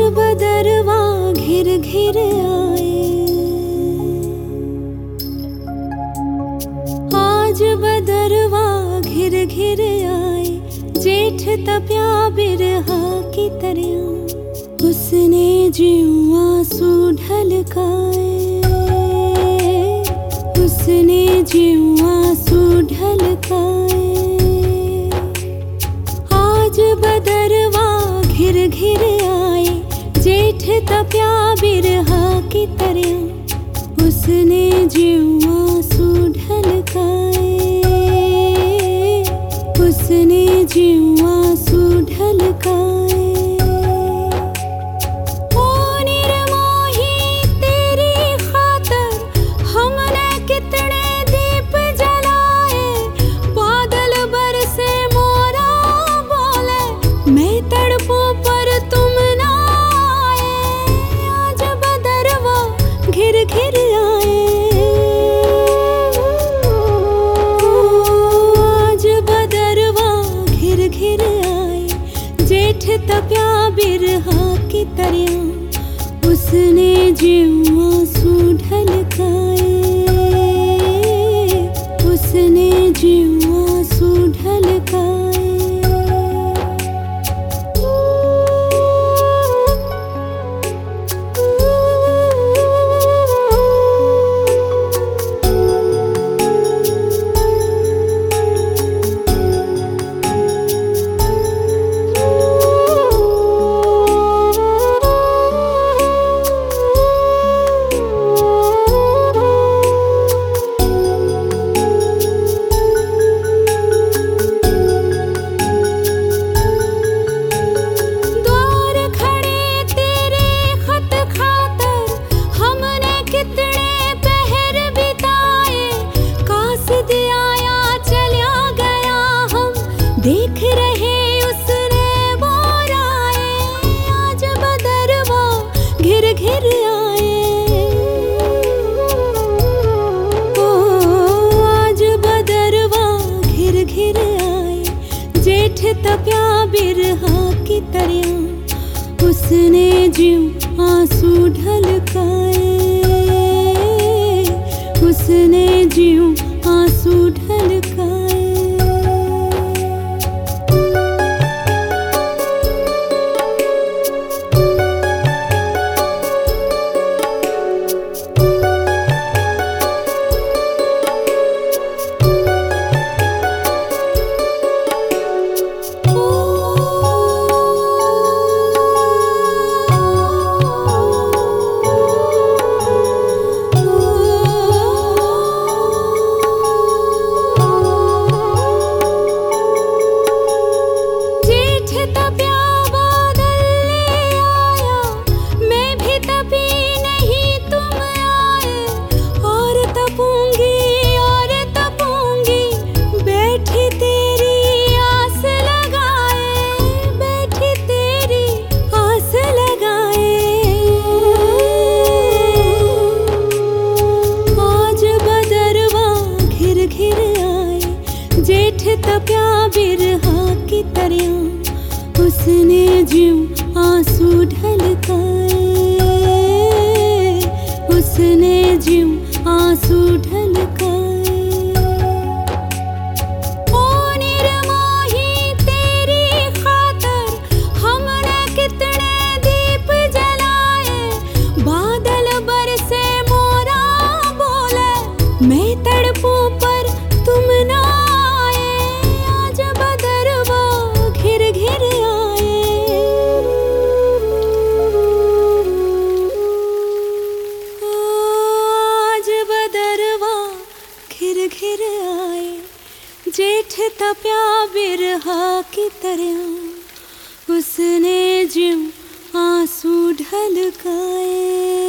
बदरवा घिर घिर आए, आज बदरवा घिर घिर आए। जेठ तप्या बिरहा की तरह उसने ज्यों आंसू ढलकाए, उसने ज्यों आंसू ढलकाए। आज बदरवा घिर घिर आए, जेठ तप्या बिरहा की तरह उसने ज्यों आंसू ढलकाए, उसने ज्यों आंसू ढलकाए। ओ निर्मोही तेरी खातर हमने कितने दीप जलाए, बादल बरसे मोरा बोले मैं तड़पूं पर तुम ना आए। आज बदरवा घिर घिर आए, आज बदरवा घिर घिर आए। जेठ तप्या बिरहा की तरह उसने ज्यों आंसू ढलकाए, उसने ज्यों आंसू ढलकाए। देख रहे उसने बोराए, आज बदरवा घिर घिर आए। ओ आज बदरवा घिर घिर आए, जेठ तप्या बिरहा की तरह उसने ज्यों आंसू ढलकाए, उसने ज्यों आंसू ढलकाए। जेठ तप्या बिरहा की तरह उसने ज्यों आंसू ढलकाए, उसने ज्यों आंसू ढलकाए। ओ निर्मोही तेरी खातर हमने कितने दीप जलाए, बादल बरसे मोरा बोले मैं तड़पूं पर तुम ना आए। आज बदरवा घिर घिर आए, आज बदरवा घिर घिर आए। जेठ तप्या बिरहा की तरह उसने ज्यों आंसू ढलकाए,